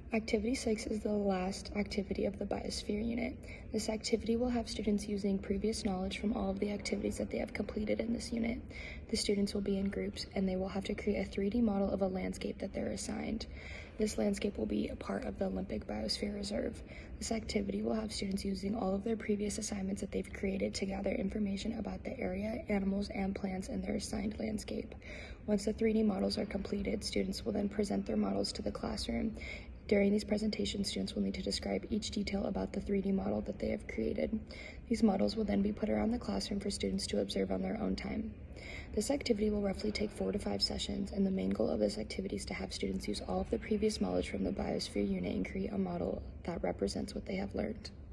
Activity 6 is the last activity of the Biosphere unit. This activity will have students using previous knowledge from all of the activities that they have completed in this unit. The students will be in groups and they will have to create a 3D model of a landscape that they're assigned. This landscape will be a part of the Olympic Biosphere Reserve. This activity will have students using all of their previous assignments that they've created to gather information about the area, animals, and plants in their assigned landscape. Once the 3D models are completed, students will then present their models to the classroom. During these presentations, students will need to describe each detail about the 3D model that they have created. These models will then be put around the classroom for students to observe on their own time. This activity will roughly take 4 to 5 sessions, and the main goal of this activity is to have students use all of the previous knowledge from the Biosphere unit and create a model that represents what they have learned.